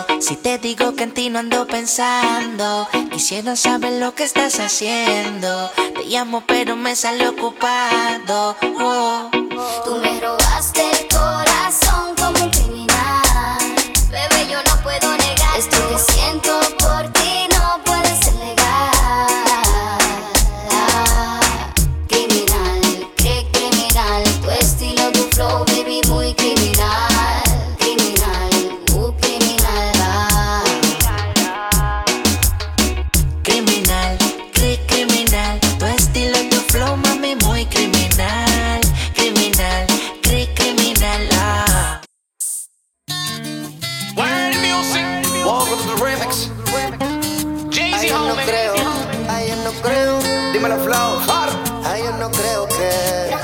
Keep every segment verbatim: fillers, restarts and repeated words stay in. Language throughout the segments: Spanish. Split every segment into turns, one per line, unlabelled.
Si te digo que en ti no ando pensando, quisiera saber lo que estás haciendo. Te llamo pero me sale ocupado. Oh.
Tú me robaste el corazón como un criminal. Bebé, yo no puedo negar esto que siento por ti, no puede ser legal. Criminal, qué criminal, tu estilo, tu flow, baby, muy criminal. Criminal, muy criminal.
Criminal, cri criminal, tu estilo, tu flow, mami, muy criminal. Criminal, cri criminal. Ah.
Word music. Welcome to the remix. Jay-Z,
Ay, yo no
homie.
creo, ay, yo no creo.
Dímelo, Flow.
Ay, yo no creo que.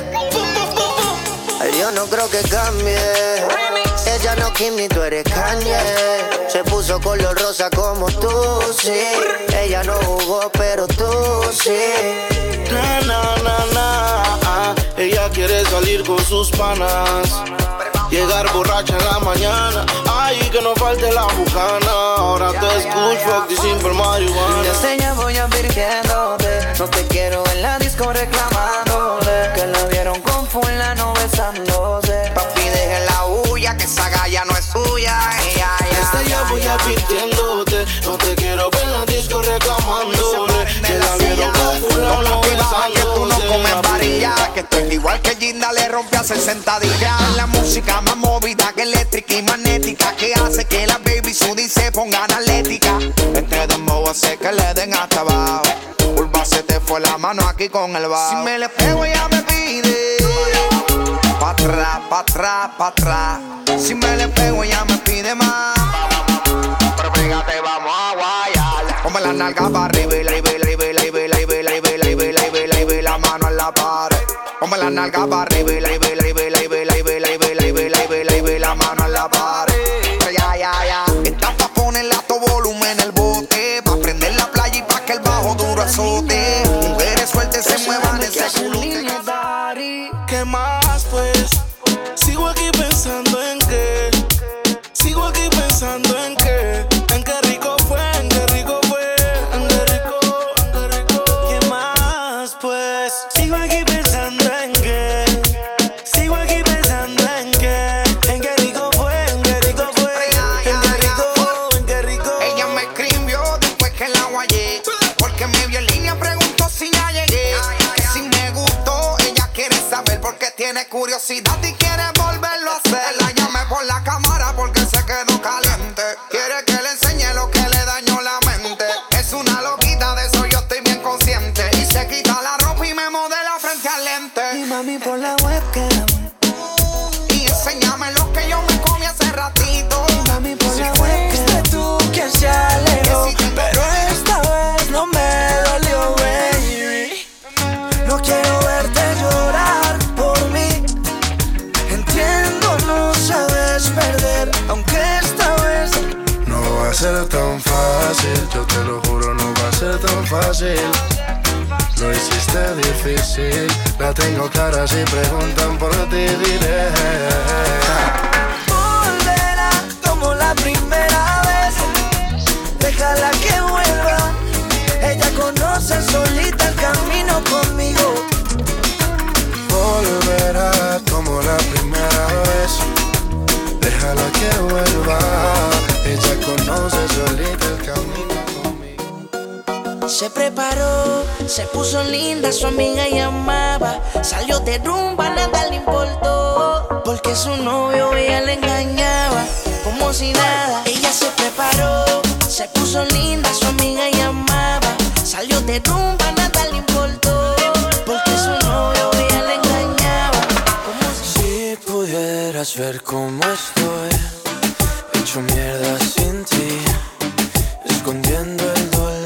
Ay, yo no creo que cambie. Ella no Kim ni tú eres Kanye. Se puso color rosa como tú, sí. Ella no jugó, pero tú sí.
Na, na, na, na. Ella quiere salir con sus panas, llegar borracha en la mañana. Ay, que no falte la bucana. Ahora te escucho, fuck this simple marihuana.
Te enseña, voy advirtiéndote. No te quiero en la disco reclamándote que la vieron con fulano besándose. Papi, deje la huya, que esa galla no es suya. Ella,
Desde ya voy advirtiéndote. No te quiero ver en la disco reclamándote que la vieron con fulano besándose.
Que tú no comes varilla, que tú eres igual que Ginda, le rompe a sesenta días. La música más movida que eléctrica y magnética, que hace que las baby sudi se pongan atlética. Este dembow hace que le den hasta abajo. Urba, se te fue la mano aquí con el bajo. Si me le pego ella me pide pa' atrás, pa' atrás, pa' atrás. Si me le pego ella me pide más. Pero fíjate, vamos a guayar. Ponme la nalga para arriba y la arriba y la arriba y la arriba y la arriba y la arriba y la arriba y la arriba y la arriba y la mano en la pared. Ponme la nalga para arriba y la arriba y la arriba y la arriba y la arriba y la arriba y la arriba y la arriba y la arriba y la mano en la pared. Ya, ya, ya. Esta pa' ponerle a todo volumen en el bote, pa' prender la playa y pa' que el bajo duro azote. Mujeres sueltas se muevan ese culote.
¿Qué más pues? Sigo aquí pensando en qué. Sigo aquí pensando en qué. En qué rico fue, en qué rico fue. En qué rico, en qué rico. ¿Qué más pues? Sigo aquí pensando en qué. Sigo aquí pensando en qué. En qué rico fue, en qué rico fue. En qué rico, en qué rico.
Ella me escribió después que la guayé, porque me vio en línea, preguntó si ya llegué. Que si me gustó, ella quiere saber porque tiene curiosidad y quiere volverlo a hacer. La llamé por la cámara porque se quedó caliente. Quiere que le enseñe lo que le dañó la mente. Es una loquita, de eso yo estoy bien consciente. Y se quita la ropa y me modela frente al lente.
Y mami por la webcam.
Y enséñame lo que yo me comí hace ratito.
Y mami por la webcam. Fuiste tú quien se alejó, pero esta vez no me dolió, baby. No quiero verte llorar por mí. Entiendo, no sabes perder, aunque esta vez
No va a ser tan fácil, yo te lo juro, no va a ser tan fácil. Lo hiciste difícil, la tengo clara, si preguntan por ti diré.
volverá como la primera vez. Déjala que vuelva. Ella conoce solita el camino conmigo.
Volverá como la primera vez. Déjala que vuelva. Ella conoce solita el camino conmigo.
Se preparó, se puso linda, su amiga llamaba. Salió de rumba, nada le importó, porque su novio ella le engañaba, como si nada. Ella se preparó, se puso linda, su amiga llamaba. Salió de rumba, nada le importó, porque su novio ella le engañaba, como si...
Si pudieras ver cómo estoy, hecho mierda sin ti, escondiendo el dolor.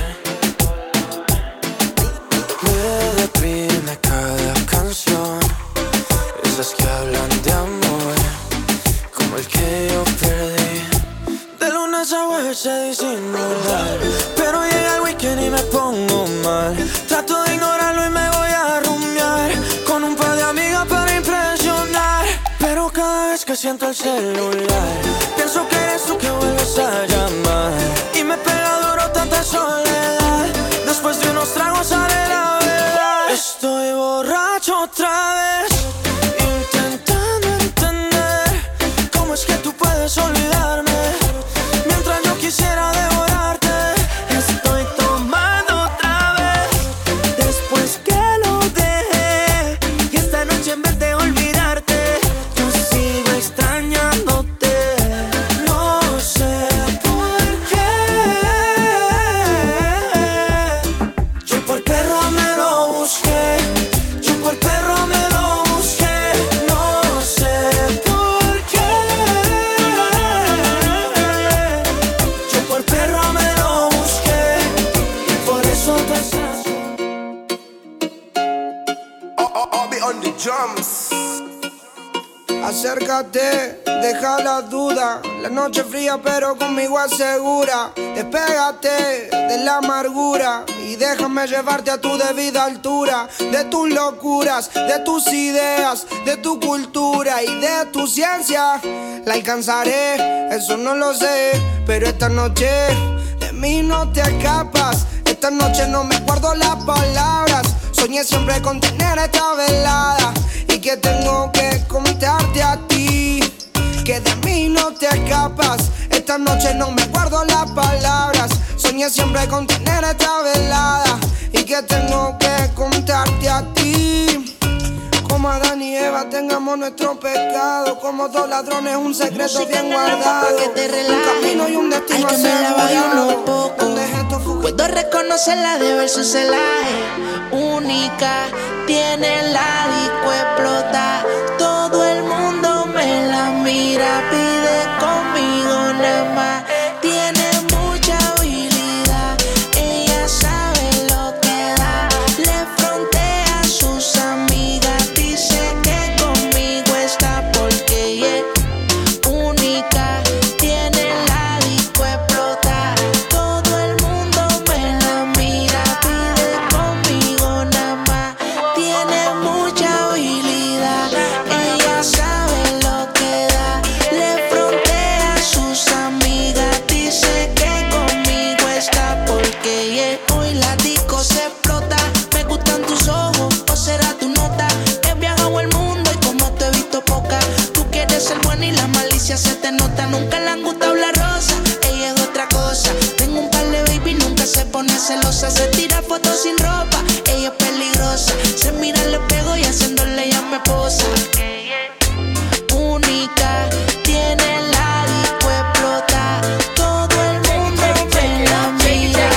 Me deprime cada canción, esas que hablan de amor, como el que yo perdí. De lunes a jueves se disimular, pero llega el weekend y me pongo mal. Trato de ignorarlo y me voy a rumiar con un par de amigas para impresionar. Pero cada vez que siento el celular, pienso que eres tú que vuelves a
Jumps. Acércate, deja la duda. La noche fría pero conmigo asegura. Despégate de la amargura y déjame llevarte a tu debida altura. De tus locuras, de tus ideas, de tu cultura y de tu ciencia. La alcanzaré, eso no lo sé, pero esta noche de mí no te escapas. Esta noche no me guardo las palabras. Soñé siempre con tener esta velada y que tengo que contarte a ti, que de mí no te escapas. Esta noche no me guardo las palabras. Soñé siempre con tener esta velada y que tengo que contarte a ti. Como Adán y Eva tengamos nuestro pecado, como dos ladrones un secreto bien guardado,
que te relaje,
un camino y un destino asegurado.
Puedo reconocerla de ver su celaje. Única, tiene la disco explota. Todo el mundo me la mira, pide conmigo nada más. Tiene mucha habilidad, ella sabe lo que da. Le frontea a sus amigas, dice que conmigo está porque ella es única. Tiene la disco explota. Todo el mundo me la mira, pide conmigo nada más. Tiene mucha habilidad, ella sabe lo que da. Le frontea a sus amigas, dice que conmigo está porque ella. Hoy la disco se explota. Me gustan tus ojos, o será tu nota. He viajado el mundo y como te he visto poca. Tú quieres ser buena y la malicia se te nota. Nunca le han gustado la rosa, ella es otra cosa. Tengo un par de baby, nunca se pone celosa. Se tira fotos sin ropa, ella es peligrosa. Se mira al espejo y haciéndole ya me posa. Única, tiene la disco explota. Todo el mundo me la mira.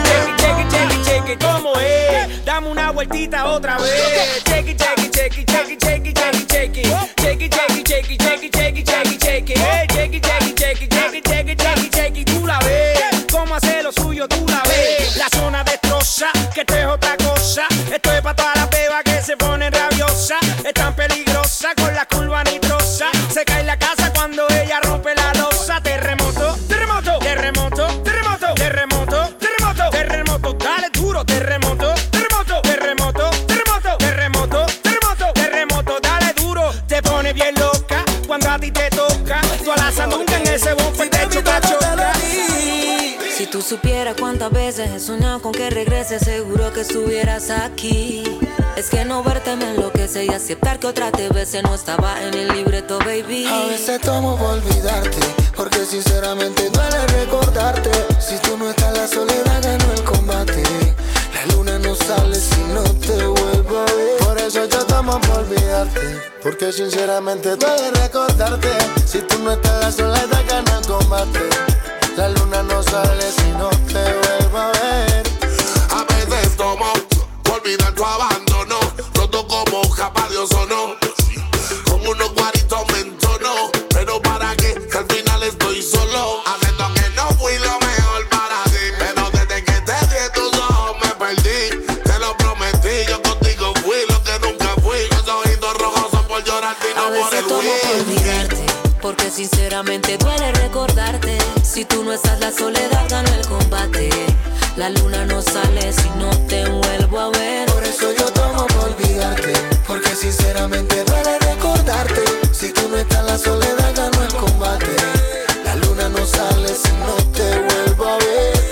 ¿Cómo es? Dame una vueltita otra vez. Check it, check it, check it, check it, check it, check it, check it. Check it, check it, check it, check it, check it, check it, check it. Hey, check it, check it, check it, check it, check it, check it, check it. Tú la ves, cómo hace lo suyo, tú la ves. La zona destroza, que esto es otra cosa. Esto es pa' todas las bebas que se ponen rabiosas. Es tan peligrosa con la curva nitrosa. Se cae la casa cuando ella rompe la losa. Terremoto, terremoto, terremoto, terremoto, terremoto, terremoto, terremoto. Dale duro, terremoto, terremoto, terremoto, terremoto, terremoto, terremoto, terremoto. Dale duro, te pone bien loca cuando a ti te toca. Tú a la sandunga en ese bumper te choca, choca.
Si tú supieras cuántas veces he soñado con que regreses, seguro que estuvieras aquí. Es que no verte me enloquece y aceptar que otra te bese no estaba en el libreto, baby.
A veces tomo por olvidarte, porque sinceramente duele recordarte. Si tú no estás, la soledad ganó el combate. La luna no sale si no te vuelvo a ver. Por eso yo tomo por olvidarte, porque sinceramente duele recordarte. Si tú no estás, la soledad ganó el combate. La luna no sale si no te vuelvo a ver.
A veces tomo por olvidar tu abandono, roto como capa de ozono. Con unos guaritos me entono, pero para qué, que al final estoy solo. Acepto que no fui lo mejor para ti, pero desde que te di en tus ojos me perdí. Te lo prometí, yo contigo fui lo que nunca fui. Los ojitos rojos son por llorarte y no por el
tomo por olvidarte, porque sinceramente duele recordarte. Si tú no estás, la soledad gana el combate. La luna no sale si no te vuelvo a ver.
Por eso yo tomo por olvidarte, porque sinceramente duele recordarte. Si tú no estás, la soledad ganó el combate. La luna no sale si no te vuelvo a ver.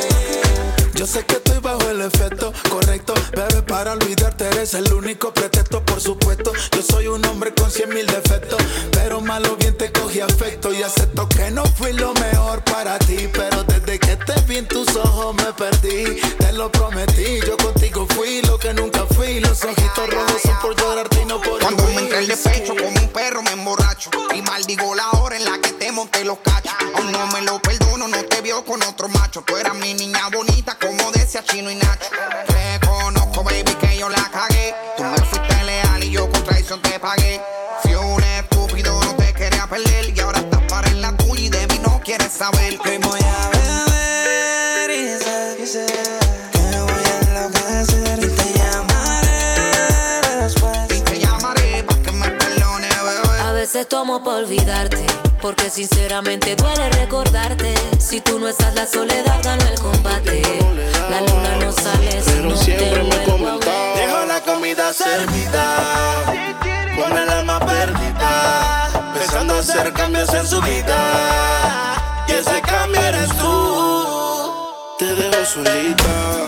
Yo sé que estoy bajo el efecto correcto, pero para olvidarte eres el único pretexto, por supuesto. Yo soy un hombre con cien mil defectos, pero malo bien te cogí afecto. Y acepto que no fui lo mejor para ti, pero desde que te vi en tus ojos me perdí. Te lo prometí, yo contigo fui lo que nunca fui. Los ojitos rojos son por llorarte y no por
cuando
huir.
me entré el despecho como un perro me emborracho y maldigo la hora en la que te monté los cachos. Aún no me lo perdono, no te vio con otro macho. Tú eras mi niña bonita como decía Chino y Nacho. Reconozco, baby, que yo la cagué. Tú me fuiste leal y yo con traición te pagué. Fui un estúpido, no te quería perder, y ahora estás para en la tuya y de mí no quieres saber.
Que voy a beber y sé que voy a enloquecer y te llamaré después.
Y te llamaré
como para olvidarte, porque sinceramente duele recordarte. Si tú no estás, la soledad gana el combate. La luna no sale si
pero
no
siempre
te
me
vuelvo a
comentaba.
ver.
Dejo la comida servida, con el alma perdida, pensando hacer cambios en su vida, y ese cambio eres tú. Te dejo solita,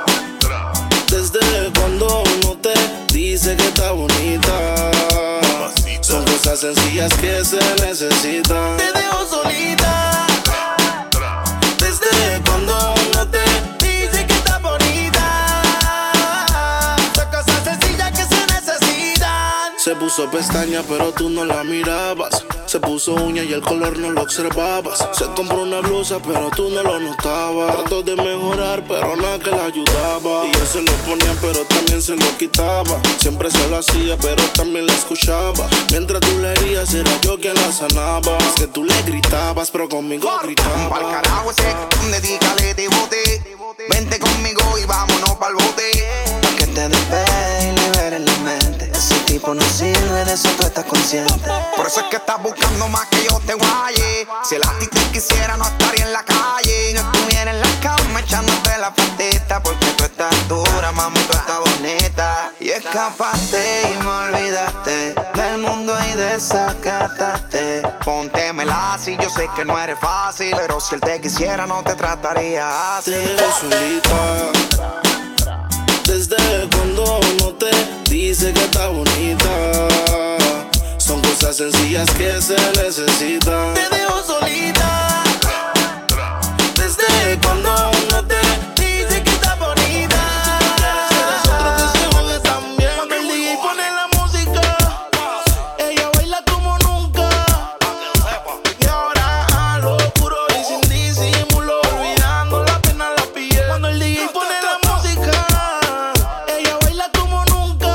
desde cuando uno te dice que está bonita. Son cosas sencillas que se necesitan. Te dejo solita, desde cuando uno te dice que está bonita. Son cosas sencillas que se necesitan. Se puso pestaña pero tú no la mirabas. Se puso uña y el color no lo observabas. Se compró una blusa pero tú no lo notabas. Trató de mejorar pero nada que la ayudaba. Y él se lo ponía pero también se lo quitaba. Siempre se lo hacía pero también la escuchaba. Mientras tú le herías era yo quien la sanaba. Es que tú le gritabas pero conmigo gritaba.
Pa'l carajo ese, dedícale de bote. Vente conmigo y vámonos pa'l bote. Pa' que te despegues y liberes la mente. Ese tipo no sirve, de eso tú estás consciente. Por eso es que estás buscando más que yo te guaye. Si el a ti te quisiera no estaría en la calle. No estuviera en la cama echándote la patita. Porque tú estás dura, mami, tú estás bonita. Y escapaste y me olvidaste del mundo y desacataste. Póntemela así, yo sé que no eres fácil, pero si él te quisiera no te trataría así.
Te dejo solita, desde cuando uno te dice que está bonita. Son cosas sencillas que se necesitan. Te dejo solita, desde cuando uno te dice que está bonita. Otro que se jode también. Cuando el D J pone la música, ella baila como nunca. Y ahora a lo puro y sin disimulo, olvidando la pena la piel. Cuando el D J pone la música, ella baila como nunca.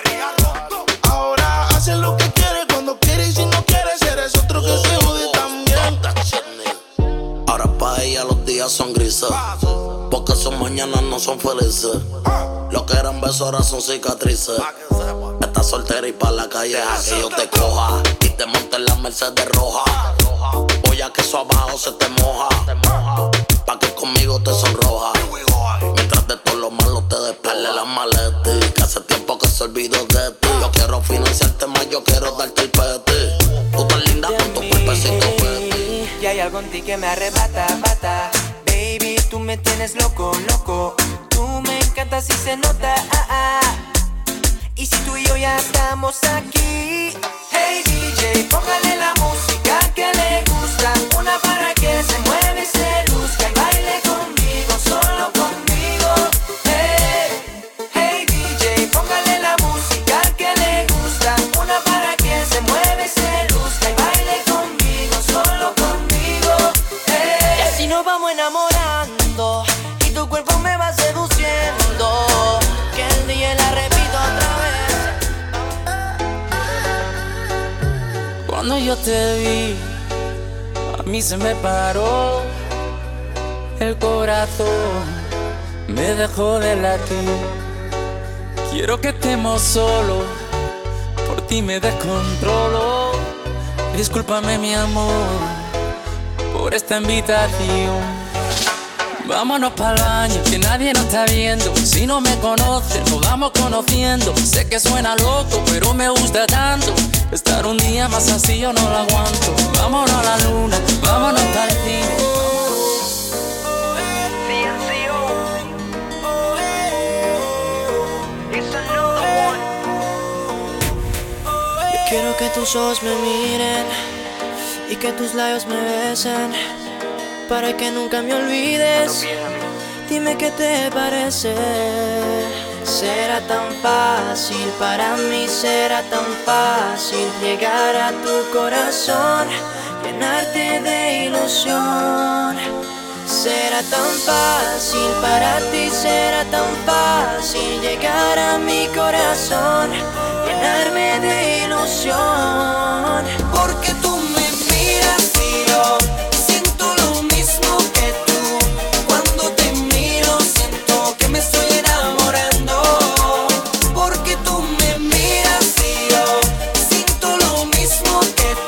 Ahora hace lo que quiere cuando quiere y si no quieres eres otro que se jode también.
Ahora pa' ella los días son grises, porque sus mañanas no son felices. Lo que eran besos ahora son cicatrices. Estás soltera y pa' la calle deja que yo te coja y te monte en la Mercedes roja. Voy a que eso abajo se te moja, pa' que conmigo te sonroja. Mientras de todo lo malo te despele la maleta, que hace tiempo que se olvidó de ti. Yo quiero financiarte más, yo quiero darte el peti. Tú estás linda con tu cuerpecito peti.
Y hay algo en ti que me arrebata, bata. Baby, tú me tienes loco, loco. Tú me encantas y se nota, ah, ah. Y si tú y yo ya estamos aquí, hey D J, póngale la música que le gusta. Una para que se mueve y se luzca y baile conmigo, solo conmigo. Hey, hey D J, póngale la música que le gusta. Una para que se mueve y se luzca y baile conmigo, solo conmigo. Hey. Y así nos vamos enamorando y tu cuerpo me va seduciendo. Que el día la repito otra vez.
Cuando yo te vi, a mí se me paró el corazón, me dejó de latir. Quiero que estemos solos, por ti me descontrolo. Discúlpame mi amor, por esta invitación. Vámonos pa'l baño, que nadie nos está viendo. Si no me conoces, nos vamos conociendo. Sé que suena loco, pero me gusta tanto. Estar un día más así yo no lo aguanto. Vámonos a la luna, vámonos pa'l cine.
Yo quiero que tus ojos me miren y que tus labios me besen, para que nunca me olvides. Dime qué te parece. Será tan fácil para mí, será tan fácil llegar a tu corazón, llenarte de ilusión. Será tan fácil para ti, será tan fácil llegar a mi corazón, llenarme de ilusión. Porque tú me miras y yo siento lo mismo que tú. Cuando te miro siento que me estoy enamorando. Porque tú me miras y yo siento lo mismo que tú.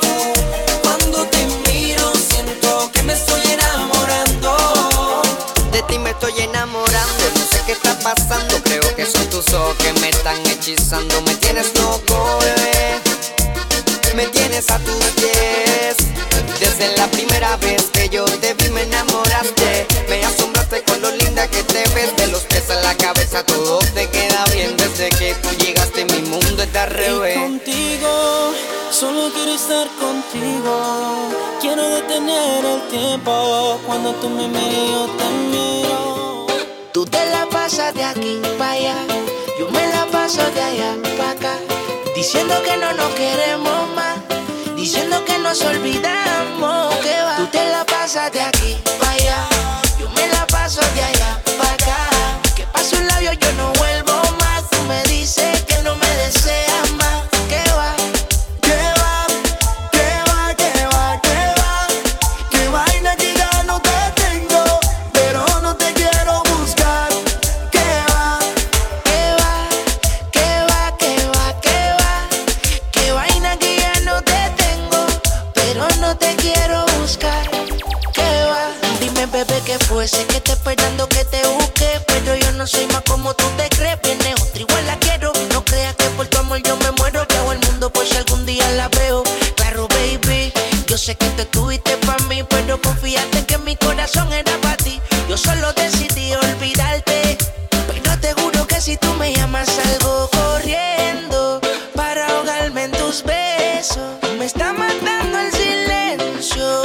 estoy enamorando. No sé qué está pasando, creo que son tus ojos que me están hechizando. Me tienes loco, bebé, me tienes a tus pies. Desde la primera vez que yo te vi me enamoraste. Me asombraste con lo linda que te ves. De los pies a la cabeza todo te queda bien. Desde que tú llegaste mi mundo está al revés.
Y contigo, solo quiero estar contigo. Quiero detener el tiempo. Cuando tú me miras yo te miro.
Tú te la pasas de aquí para allá, yo me la paso de allá para acá, diciendo que no nos queremos más, diciendo que nos olvidamos, que va. Tú te la pasas de aquí para allá, yo me la paso de allá para acá, que paso un labio yo no vuelvo más. Tú me dices que no me deseas más, que va.
Que va, que va, que va, que va. Que vaina que ya no te tengo, pero no te quiero buscar. Que va,
que va, que va, que va, que va. Que vaina que ya no te tengo, pero no te quiero buscar. Que va. Dime, bebé, ¿qué fue? Sé que te esperando que te busque, pero yo no soy más como tú te crees. Viene otra, igual la quiero. No creas que por tu amor yo me muero. Viajo el mundo por si algún día la veo. Claro, baby, yo sé que tú estuviste para mí, pero confíate que mi corazón era para ti. Yo solo decidí olvidarte, pero te juro que si tú me llamas salgo corriendo para ahogarme en tus besos. Me está matando el silencio.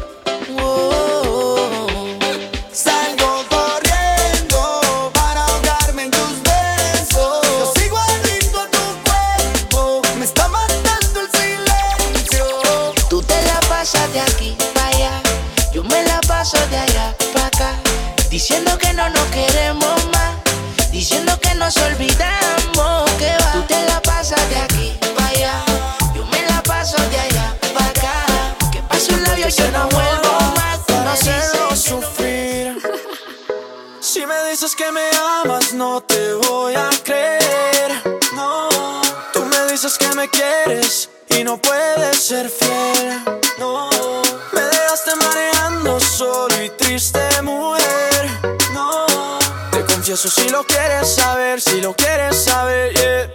Oh.
salgo corriendo para ahogarme en tus besos. Yo sigo adicto a tu cuerpo, me está matando el silencio.
Tú te la pasas de aquí para allá, yo me la paso de allá para acá, diciendo que no nos queremos más, diciendo que nos olvidamos, que va. Tú te la pasas de aquí para allá, yo me la paso de allá para acá, que paso un labio yo no vuelvo más. Tú
Para
me dices
hacerlo
que
sufrir. Si me dices que me amas, no te voy a creer. No, tú me dices que me quieres y no puedes ser fiel. No, me dejaste mareando solo y triste, mujer. No, te confieso si lo quieres saber, si lo quieres saber, yeah.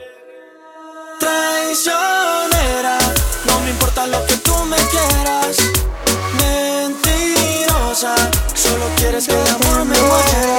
Traicionera, no me importa lo que tú me quieras. Mentirosa, solo quieres que el amor me muera.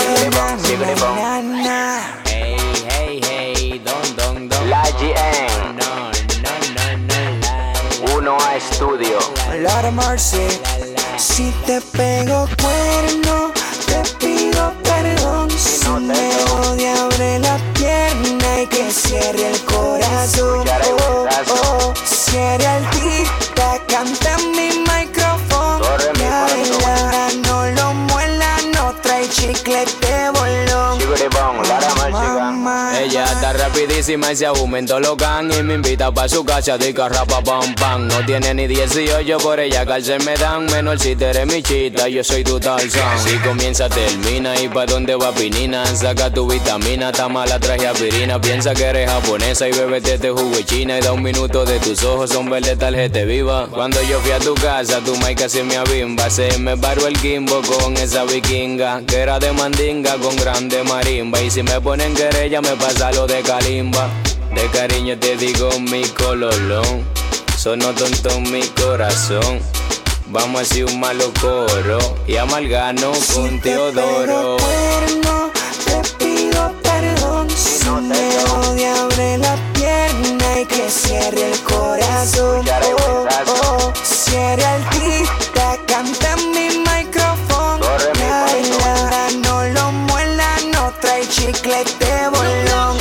Hey, hey, hey, don, don, don.
La G N
No, no, no, no,
uno A Estudio.
Lara Marcy.
Si te pego cuerno, te pido perdón. Si me odia, abre la pierna y que cierre el corazón. Oh, oh, cierre el tic-tac, canta en mi micrófono. La no lo muela, no trae chicle de bolón. Mamá.
Ella está rapidísima y se aumentó los can y me invita pa' su casa de carrapa pam pam. No tiene ni dieciocho, por ella cárcel me dan. Menor si te eres mi chita, yo soy tu Tarzán. Si comienza, termina y pa' dónde va pinina. Saca tu vitamina, está mala, traje aspirina. Piensa que eres japonesa y bebete este jugo de China. Y da un minuto de tus ojos, son verde tarjeta viva. Cuando yo fui a tu casa, tu mic casi me abimba. Se me paró el gimbo con esa vikinga que era de mandinga con grande marimba. Y si me ponen querella me pasa lo de Kalimba. De cariño te digo mi cololón, sonó tonto en mi corazón. Vamos a hacer un malo coro y amalgano con Teodoro.
Cuerno, te pido perdón. Si me odia, abre la pierna y que cierre el corazón. Oh, oh, cierre el tic-tac, canta en mi micrófono. La no lo muela, no trae chicle de bolón.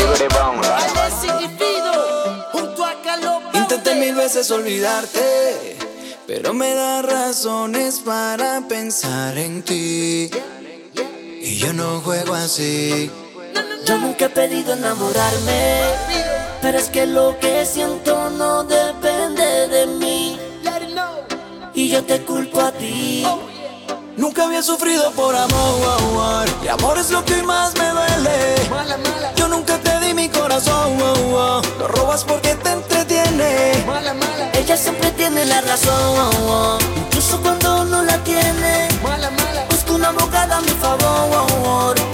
Intenté mil veces olvidarte, pero me da razones para pensar en ti. Y yo no juego así.
Yo nunca he pedido enamorarme, pero es que lo que siento no depende de mí. Y yo te culpo a ti.
Nunca había sufrido por amor, y amor es lo que más me duele. Yo nunca te di mi corazón, lo robas porque te entretiene.
Ella siempre tiene la razón, incluso cuando no la tiene. Busco una abogada a mi favor.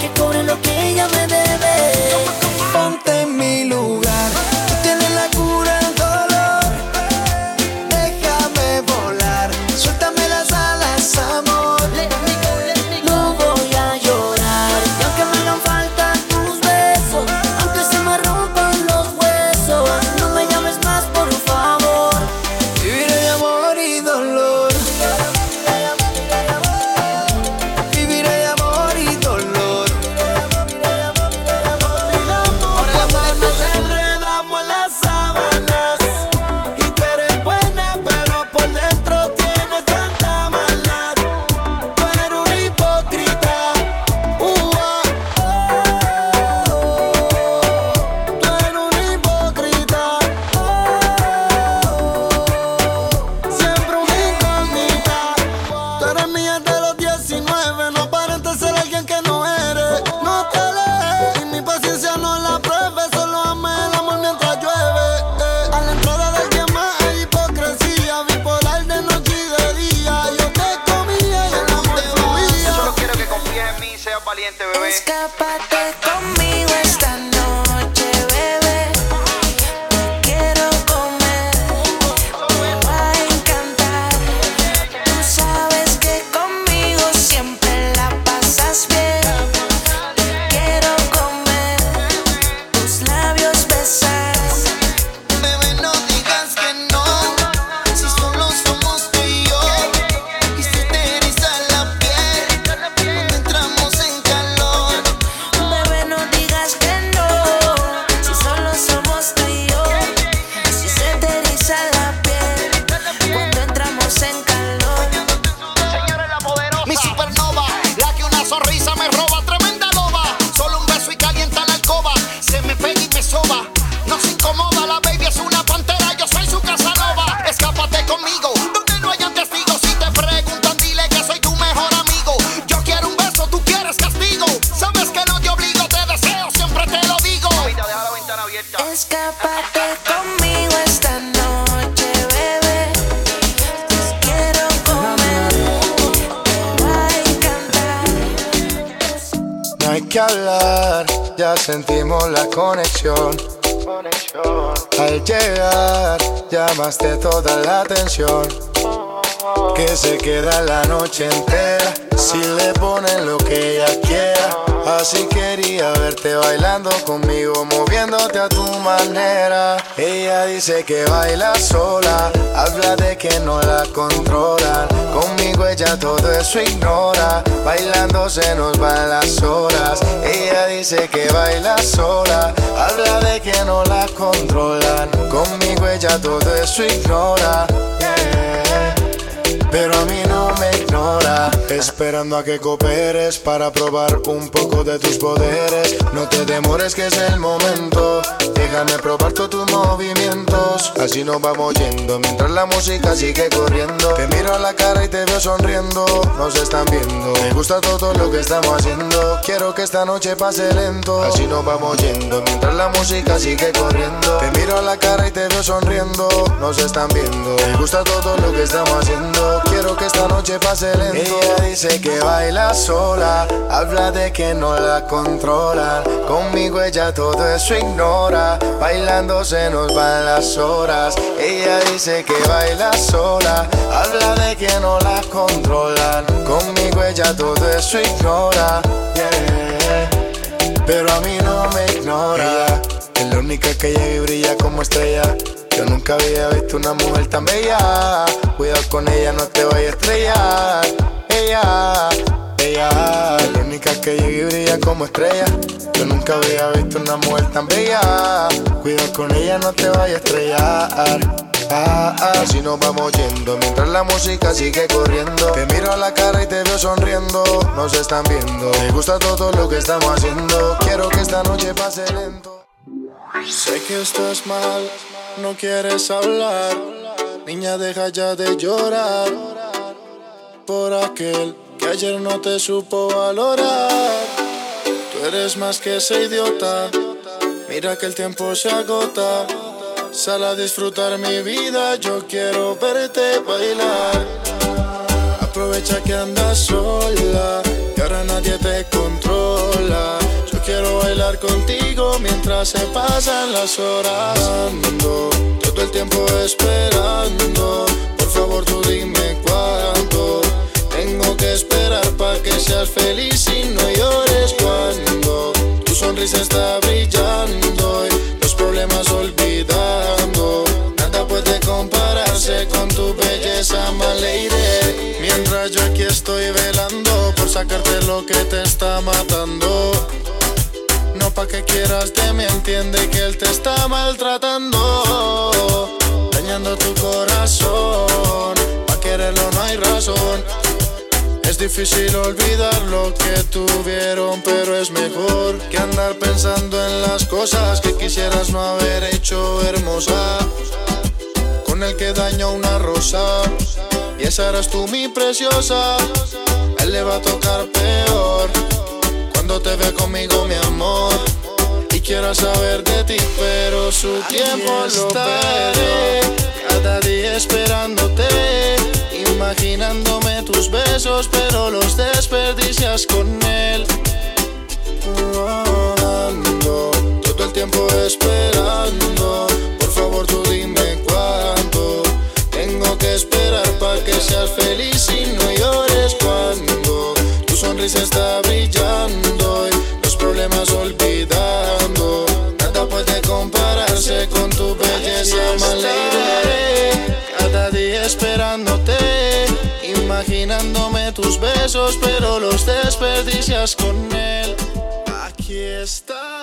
pendiente, bebé.
Escápate conmigo esta noche, bebé. Te quiero comer, me va a encantar. Tú sabes que conmigo siempre la pasas bien. Te quiero comer, tus labios besar.
Bebé, no digas que no, si solo somos tú y yo. Y se te eriza la piel cuando entramos en calor.
Bebé, no digas que no, si solo somos tú y yo. Si se te eriza la piel cuando entramos en calor.
Señores, la poderosa. Mi supernova, la que una sonrisa me roba. Tremenda loba, solo un beso y calienta la alcoba. Se me pega y me soba, no se incomoda. La baby es una pantera, yo soy su Casanova. Escápate conmigo, donde no hayan testigos. Si te preguntan, dile que soy tu mejor amigo. Yo quiero un beso, tú quieres castigo. Sabes que no te obligo, te deseo, siempre te lo digo. Deja la ventana abierta.
Escápate conmigo esta noche, bebé. Te quiero comer, te va a encantar.
No hay que hablar, ya sentimos la conexión. Al llegar, llamaste toda la atención. Que se queda la noche entera si le ponen lo que ella quiera. Así quería verte bailando conmigo, moviéndote a tu manera. Ella dice que baila sola, habla de que no la controlan. Conmigo ella todo eso ignora, bailando se nos van las horas. Ella dice que baila sola, habla de que no la controlan. Conmigo ella todo eso ignora, yeah. Pero a mí no me ignora, esperando a que cooperes para probar un poco de tus poderes. No te demores que es el momento, déjame probar todos tus movimientos. Así nos vamos yendo mientras la música sigue corriendo. Te miro a la cara y te veo sonriendo, nos están viendo. Me gusta todo lo que estamos haciendo, quiero que esta noche pase lento. Así nos vamos yendo mientras la música sigue corriendo. Te miro a la cara y te veo sonriendo, nos están viendo. Me gusta todo lo que estamos haciendo, quiero que esta noche pase lento. Ella dice que baila sola, habla de que no la controlan. Conmigo ella todo eso ignora, bailando se nos van las horas. Ella dice que baila sola, habla de que no la controlan. Conmigo ella todo eso ignora, yeah. Pero a mí no me ignora, ella es la única que llega y brilla como estrella. Yo nunca había visto una mujer tan bella. Cuidado con ella, no te vayas a estrellar. Ella, ella es la única que llega y brilla como estrella. Yo nunca había visto una mujer tan bella. Cuidado con ella, no te vayas a estrellar. Ah, ah, así nos vamos yendo mientras la música sigue corriendo. Te miro a la cara y te veo sonriendo, nos están viendo. Me gusta todo lo que estamos haciendo, quiero que esta noche pase lento.
Sé que estás mal, no quieres hablar. Niña, deja ya de llorar por aquel que ayer no te supo valorar. Tú eres más que ese idiota, mira que el tiempo se agota. Sal a disfrutar mi vida, yo quiero verte bailar. Aprovecha que andas sola y ahora nadie te controla. Yo quiero bailar contigo mientras se pasan las horas. Ando todo el tiempo esperando, por favor tú dime cuánto tengo que esperar para que seas feliz y no llores. Cuando tu sonrisa está brillando y los problemas olvidando, nada puede compararse con tu belleza, my lady. Mientras yo aquí estoy velando por sacarte lo que te está matando. No pa' que quieras de mí, entiende que él te está maltratando, dañando tu corazón. Pa' quererlo no hay razón. Es difícil olvidar lo que tuvieron, pero es mejor que andar pensando en las cosas que quisieras no haber hecho, hermosa. Con el que dañó una rosa, y esa eras tú, mi preciosa. A él le va a tocar peor cuando te ve conmigo, mi amor, y quiera saber de ti, pero su tiempo lo estaré. Cada día esperándote, imaginándome tus besos, pero los desperdicias con él.
Ando todo el tiempo esperando. Por favor tú dime cuánto tengo que esperar para que seas feliz y no llores cuando tu sonrisa está brillando y los problemas olvidando. Nada puede compararse con tu belleza, my lady. Cada día esperándote, imaginándome tus besos, pero los desperdicias con él. Aquí está.